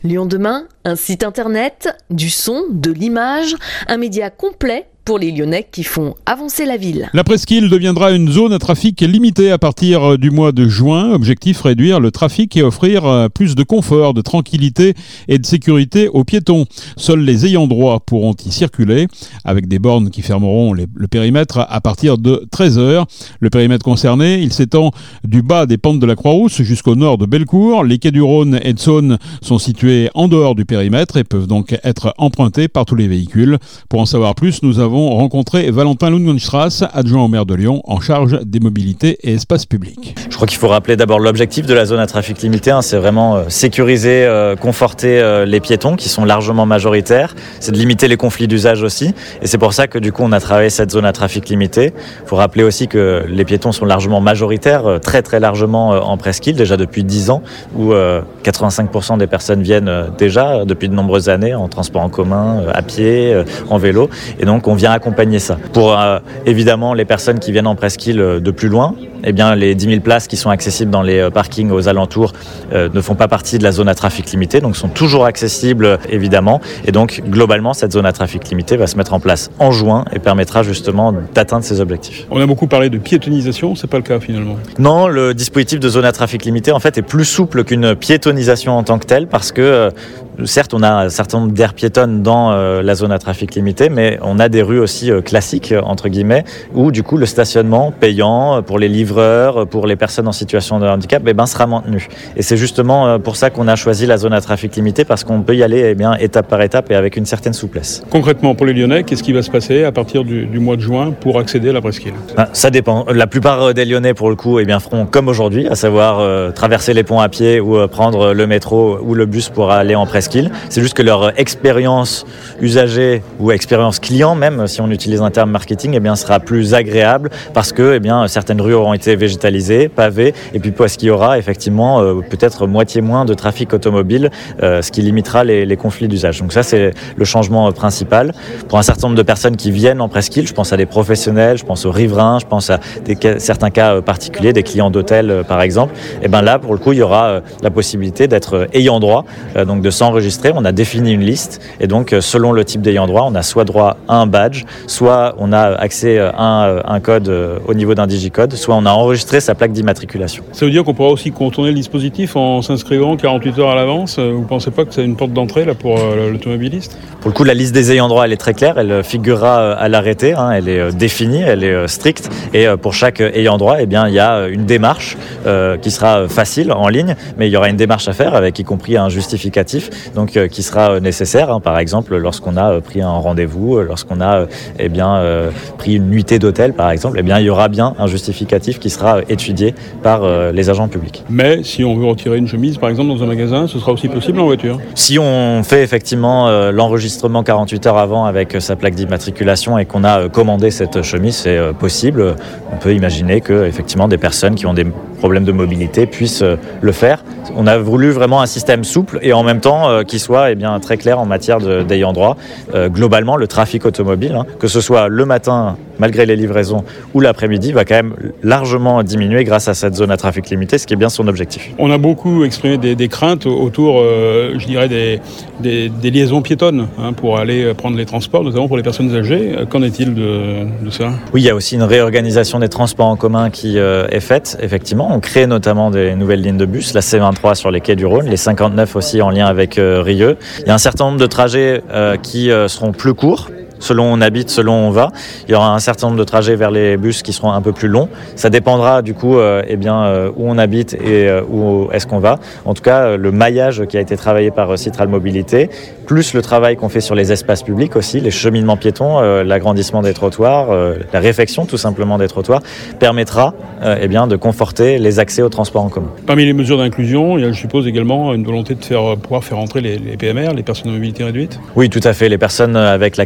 Lyon demain, un site internet, du son, de l'image, un média complet pour les Lyonnais qui font avancer la ville. La presqu'île deviendra une zone à trafic limité à partir du mois de juin. Objectif, réduire le trafic et offrir plus de confort, de tranquillité et de sécurité aux piétons. Seuls les ayants droit pourront y circuler, avec des bornes qui fermeront le périmètre à partir de 13h. Le périmètre concerné, il s'étend du bas des pentes de la Croix-Rousse jusqu'au nord de Bellecour. Les quais du Rhône et de Saône sont situés en dehors du périmètre et peuvent donc être empruntés par tous les véhicules. Pour en savoir plus, nous avons rencontré Valentin Lungenstrass, adjoint au maire de Lyon, en charge des mobilités et espaces publics. Je crois qu'il faut rappeler d'abord l'objectif de la zone à trafic limité, c'est vraiment sécuriser, conforter les piétons qui sont largement majoritaires, c'est de limiter les conflits d'usage aussi, et c'est pour ça que du coup on a travaillé cette zone à trafic limité. Il faut rappeler aussi que les piétons sont largement majoritaires, très très largement en presqu'île, déjà depuis 10 ans, où 85% des personnes viennent déjà depuis de nombreuses années en transport en commun, à pied, en vélo, et donc on vient accompagner ça. Pour évidemment les personnes qui viennent en presqu'île de plus loin, eh bien, les 10 000 places qui sont accessibles dans les parkings aux alentours ne font pas partie de la zone à trafic limité, donc sont toujours accessibles évidemment. Et donc globalement, cette zone à trafic limité va se mettre en place en juin et permettra justement d'atteindre ces objectifs. On a beaucoup parlé de piétonisation, c'est pas le cas finalement. Non, le dispositif de zone à trafic limité en fait est plus souple qu'une piétonisation en tant que telle, parce que certes on a un certain nombre d'aires piétonnes dans la zone à trafic limité, mais on a des rues aussi classiques entre guillemets, où du coup le stationnement payant pour les livreurs, pour les personnes en situation de handicap, sera maintenu. Et c'est justement pour ça qu'on a choisi la zone à trafic limité, parce qu'on peut y aller étape par étape et avec une certaine souplesse. Concrètement pour les Lyonnais, qu'est-ce qui va se passer à partir du mois de juin pour accéder à la presqu'île ? Ça dépend. La plupart des Lyonnais pour le coup feront comme aujourd'hui, à savoir traverser les ponts à pied ou prendre le métro ou le bus pour aller en presqu'île. C'est juste que leur expérience usager ou expérience client, même si on utilise un terme marketing, sera plus agréable, parce que certaines rues auront été végétalisées, pavées, et puis parce qu'il y aura effectivement peut-être moitié moins de trafic automobile, ce qui limitera les conflits d'usage. Donc ça, c'est le changement principal. Pour un certain nombre de personnes qui viennent en presqu'île, je pense à des professionnels, je pense aux riverains, je pense à certains cas particuliers, des clients d'hôtel par exemple, là pour le coup il y aura la possibilité d'être ayant droit, donc de s'enregistrer. On a défini une liste, et donc selon le type d'ayant droit, on a soit droit à un badge, soit on a accès à un code au niveau d'un digicode, soit on a enregistré sa plaque d'immatriculation. Ça veut dire qu'on pourra aussi contourner le dispositif en s'inscrivant 48 heures à l'avance. Vous ne pensez pas que c'est une porte d'entrée là, pour l'automobiliste ? Pour le coup, la liste des ayants droit, elle est très claire, elle figurera à l'arrêté, elle est définie, elle est stricte, et pour chaque ayant droit, il y a une démarche qui sera facile en ligne, mais il y aura une démarche à faire avec y compris un justificatif, donc qui sera nécessaire, par exemple lorsqu'on a pris un rendez-vous, lorsqu'on a pris une nuitée d'hôtel par exemple, il y aura bien un justificatif qui sera étudié par les agents publics. Mais si on veut retirer une chemise par exemple dans un magasin, ce sera aussi possible en voiture ? Si on fait effectivement l'enregistrement 48 heures avant avec sa plaque d'immatriculation et qu'on a commandé cette chemise, c'est possible. On peut imaginer que effectivement des personnes qui ont des problèmes de mobilité puissent le faire. On a voulu vraiment un système souple et en même temps qui soit très clair en matière d'ayant droit. Globalement, le trafic automobile, que ce soit le matin malgré les livraisons ou l'après-midi, va quand même largement diminuer grâce à cette zone à trafic limité, ce qui est bien son objectif. On a beaucoup exprimé des craintes autour, je dirais, des liaisons piétonnes pour aller prendre les transports, notamment pour les personnes âgées. Qu'en est-il de ça ? Oui, il y a aussi une réorganisation des transports en commun qui est faite, effectivement. On crée notamment des nouvelles lignes de bus, la C23 sur les quais du Rhône, les 59 aussi en lien avec Rieux. Il y a un certain nombre de trajets qui seront plus courts. Selon où on habite, selon où on va. Il y aura un certain nombre de trajets vers les bus qui seront un peu plus longs. Ça dépendra du coup où on habite et où est-ce qu'on va. En tout cas, le maillage qui a été travaillé par Citral Mobilité, plus le travail qu'on fait sur les espaces publics aussi, les cheminements piétons, l'agrandissement des trottoirs, la réfection tout simplement des trottoirs, permettra de conforter les accès aux transports en commun. Parmi les mesures d'inclusion, il y a, je suppose, également une volonté de pouvoir faire entrer les PMR, les personnes à mobilité réduite ? Oui, tout à fait. Les personnes avec la carte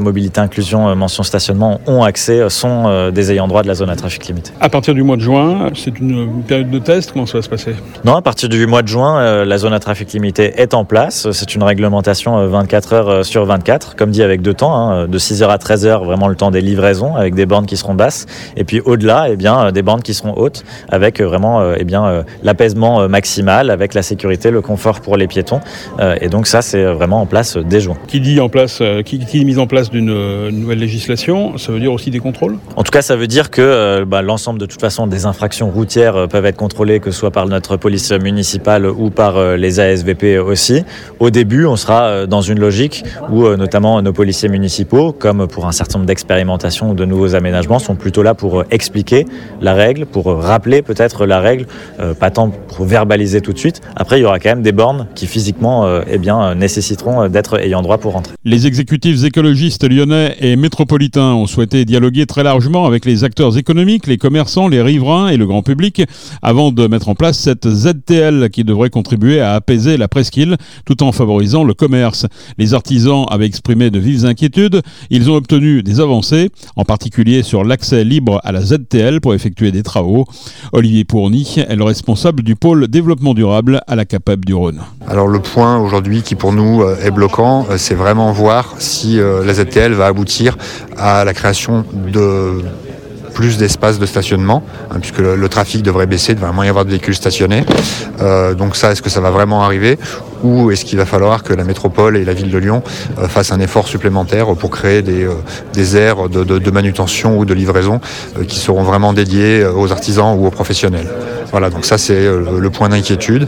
mobilité inclusion mention stationnement ont accès sont des ayants droit de la zone à trafic limité. À partir du mois de juin, c'est une période de test, comment ça va se passer ? Non, à partir du mois de juin, la zone à trafic limité est en place. C'est une réglementation 24 heures sur 24, comme dit avec 2 temps, de 6h à 13h, vraiment le temps des livraisons, avec des bornes qui seront basses. Et puis au-delà, des bornes qui seront hautes, avec vraiment l'apaisement maximal, avec la sécurité, le confort pour les piétons. Et donc ça, c'est vraiment en place dès juin. Qui dit mise en place d'une nouvelle législation, ça veut dire aussi des contrôles ? En tout cas, ça veut dire que l'ensemble de toute façon des infractions routières peuvent être contrôlées, que ce soit par notre police municipale ou par les ASVP aussi. Au début, on sera dans une logique où notamment nos policiers municipaux, comme pour un certain nombre d'expérimentations ou de nouveaux aménagements, sont plutôt là pour expliquer la règle, pour rappeler peut-être la règle, pas tant pour verbaliser tout de suite. Après, il y aura quand même des bornes qui physiquement nécessiteront d'être ayant droit pour rentrer. Les exécutifs écologistes lyonnais et métropolitains ont souhaité dialoguer très largement avec les acteurs économiques, les commerçants, les riverains et le grand public avant de mettre en place cette ZTL qui devrait contribuer à apaiser la presqu'île tout en favorisant le commerce. Les artisans avaient exprimé de vives inquiétudes. Ils ont obtenu des avancées, en particulier sur l'accès libre à la ZTL pour effectuer des travaux. Olivier Pourny est le responsable du pôle développement durable à la CAPEB du Rhône. Alors le point aujourd'hui qui pour nous est bloquant, c'est vraiment voir si la ZTL va aboutir à la création de plus d'espaces de stationnement, puisque le trafic devrait baisser, il devrait vraiment y avoir de véhicules stationnés. Donc ça, est-ce que ça va vraiment arriver ? Ou est-ce qu'il va falloir que la métropole et la ville de Lyon fassent un effort supplémentaire pour créer des aires de manutention ou de livraison qui seront vraiment dédiées aux artisans ou aux professionnels. Voilà, donc ça c'est le point d'inquiétude.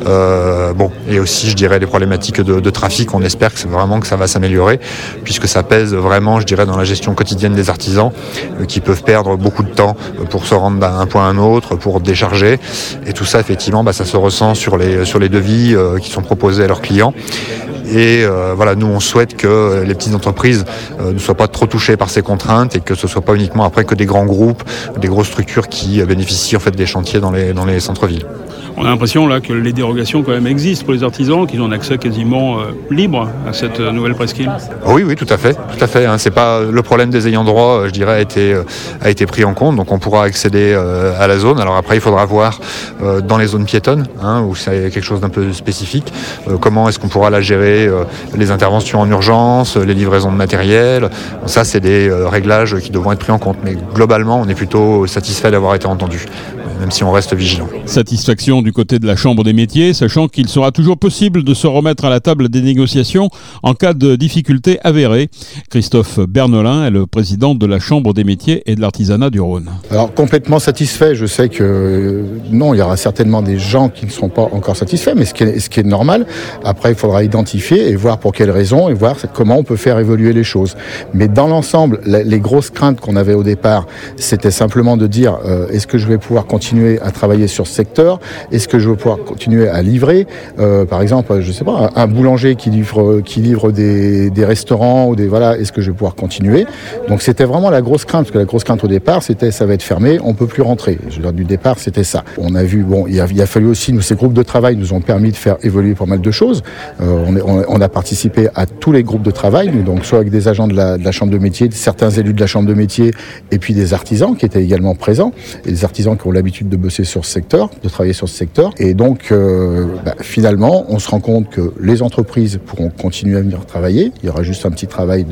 Et aussi je dirais les problématiques de trafic, on espère que ça va s'améliorer, puisque ça pèse vraiment, je dirais, dans la gestion quotidienne des artisans qui peuvent perdre beaucoup de temps pour se rendre d'un point à un autre, pour décharger. Et tout ça effectivement, ça se ressent sur les devis qui sont proposés à leurs clients. Et nous on souhaite que les petites entreprises ne soient pas trop touchées par ces contraintes et que ce soit pas uniquement après que des grands groupes, des grosses structures qui bénéficient en fait des chantiers dans les centres-villes. On a l'impression là que les dérogations quand même existent pour les artisans, qu'ils ont un accès quasiment libre à cette nouvelle presqu'île. Oui, tout à fait. C'est pas le problème des ayants droit, je dirais, a été pris en compte. Donc on pourra accéder à la zone. Alors après, il faudra voir dans les zones piétonnes, où c'est quelque chose d'un peu spécifique, comment est-ce qu'on pourra la gérer, les interventions en urgence, les livraisons de matériel. Ça, c'est des réglages qui devront être pris en compte. Mais globalement, on est plutôt satisfait d'avoir été entendu, même si on reste vigilant. Satisfaction du côté de la Chambre des métiers, sachant qu'il sera toujours possible de se remettre à la table des négociations en cas de difficultés avérées. Christophe Bernolin est le président de la Chambre des métiers et de l'artisanat du Rhône. Alors complètement satisfait, je sais que non, il y aura certainement des gens qui ne seront pas encore satisfaits, mais ce qui est normal. Après, il faudra identifier et voir pour quelles raisons et voir comment on peut faire évoluer les choses. Mais dans l'ensemble, les grosses craintes qu'on avait au départ, c'était simplement de dire est-ce que je vais pouvoir continuer à travailler sur ce secteur ? Est-ce que je vais pouvoir continuer à livrer par exemple, je sais pas, un boulanger qui livre des restaurants ou est-ce que je vais pouvoir continuer ? Donc c'était vraiment la grosse crainte, parce que la grosse crainte au départ, c'était ça va être fermé, on peut plus rentrer. Du départ, c'était ça. On a vu, il a fallu aussi, ces groupes de travail nous ont permis de faire évoluer pas mal de choses. On a participé à tous les groupes de travail, donc soit avec des agents de la Chambre de métier, certains élus de la Chambre de métier, et puis des artisans qui étaient également présents, et des artisans qui ont l'habitude de bosser sur ce secteur, de travailler sur ce secteur. Et donc, finalement, on se rend compte que les entreprises pourront continuer à venir travailler. Il y aura juste un petit travail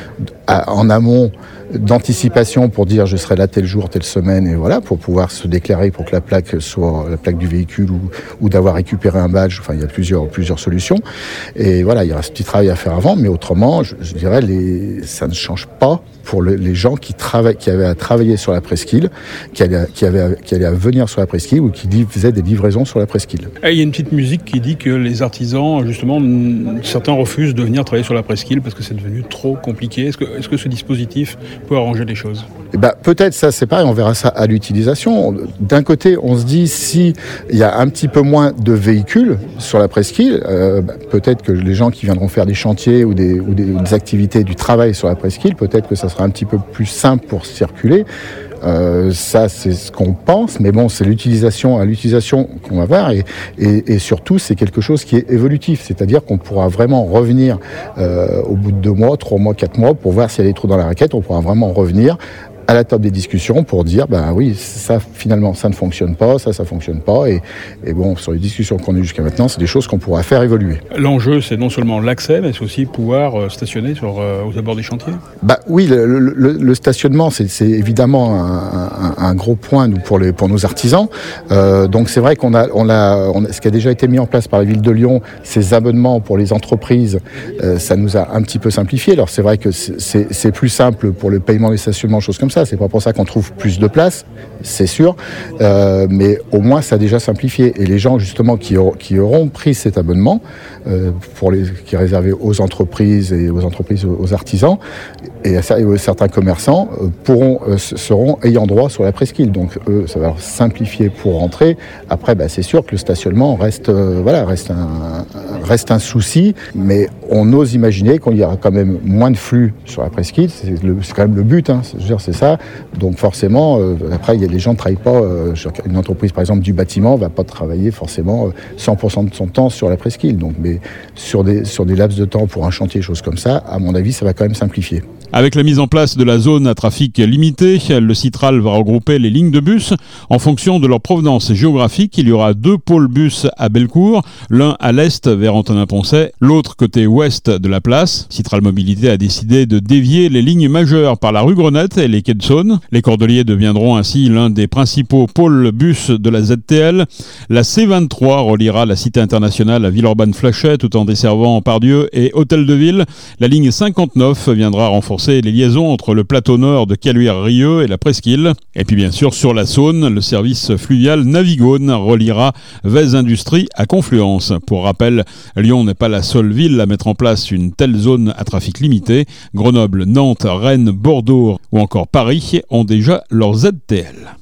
en amont d'anticipation pour dire je serai là tel jour, telle semaine, et pour pouvoir se déclarer pour que la plaque soit la plaque du véhicule ou d'avoir récupéré un badge. Enfin, il y a plusieurs solutions. Et il y aura ce petit travail à faire avant, mais autrement, je dirais, ça ne change pas pour les gens qui avaient à travailler sur la presqu'île, qui allaient à venir sur la presqu'île ou qui faisaient des livraisons sur la presqu'île. Il y a une petite musique qui dit que les artisans, justement, certains refusent de venir travailler sur la presqu'île parce que c'est devenu trop compliqué. Est-ce que ce dispositif peut arranger les choses ? Peut-être, ça c'est pareil, on verra ça à l'utilisation. D'un côté, on se dit, si il y a un petit peu moins de véhicules sur la presqu'île, peut-être que les gens qui viendront faire des chantiers ou des activités du travail sur la presqu'île, peut-être que ça sera un petit peu plus simple pour circuler. Ça, c'est ce qu'on pense, mais bon, c'est l'utilisation qu'on va voir, et surtout, c'est quelque chose qui est évolutif, c'est-à-dire qu'on pourra vraiment revenir au bout de 2 mois, 3 mois, 4 mois, pour voir s'il y a des trous dans la raquette. On pourra vraiment revenir à la table des discussions pour dire, oui, ça, finalement, ça ne fonctionne pas, ça fonctionne pas. Et bon, sur les discussions qu'on a eues jusqu'à maintenant, c'est des choses qu'on pourra faire évoluer. L'enjeu, c'est non seulement l'accès, mais c'est aussi pouvoir stationner aux abords des chantiers. Oui, le stationnement, c'est évidemment un gros point pour nos artisans. Donc c'est vrai qu'on a ce qui a déjà été mis en place par la ville de Lyon, ces abonnements pour les entreprises, ça nous a un petit peu simplifié. Alors c'est vrai que c'est plus simple pour le paiement des stationnements, choses comme ça. C'est pas pour ça qu'on trouve plus de place, c'est sûr, mais au moins ça a déjà simplifié. Et les gens justement qui auront pris cet abonnement, qui est réservé aux entreprises, aux artisans et à certains commerçants, seront ayant droit sur la presqu'île. Donc eux, ça va leur simplifier pour rentrer. Après, c'est sûr que le stationnement reste un souci, mais on ose imaginer qu'il y aura quand même moins de flux sur la presqu'île. C'est quand même le but, hein. C'est ça. Donc forcément, après, les gens ne travaillent pas. Une entreprise, par exemple, du bâtiment, ne va pas travailler forcément 100% de son temps sur la presqu'île. Donc, mais sur des laps de temps pour un chantier, choses comme ça, à mon avis, ça va quand même simplifier. Avec la mise en place de la zone à trafic limité, le Citral va regrouper les lignes de bus en fonction de leur provenance géographique. Il y aura 2 pôles bus à Bellecour, l'un à l'est vers Antonin-Poncet, l'autre côté ouest de la place. Citral Mobilité a décidé de dévier les lignes majeures par la rue Grenette et les quais de Saône. Les Cordeliers deviendront ainsi l'un des principaux pôles bus de la ZTL. La C23 reliera la Cité internationale à Villeurbanne-Flachet tout en desservant Pardieu et Hôtel de Ville. La ligne 59 viendra renforcer les liaisons entre le plateau nord de Caluire-Rieux et la Presqu'île. Et puis bien sûr, sur la Saône, le service fluvial Navigone reliera Vèze Industrie à Confluence. Pour rappel, Lyon n'est pas la seule ville à mettre en place une telle zone à trafic limité. Grenoble, Nantes, Rennes, Bordeaux ou encore Paris ont déjà leur ZTL.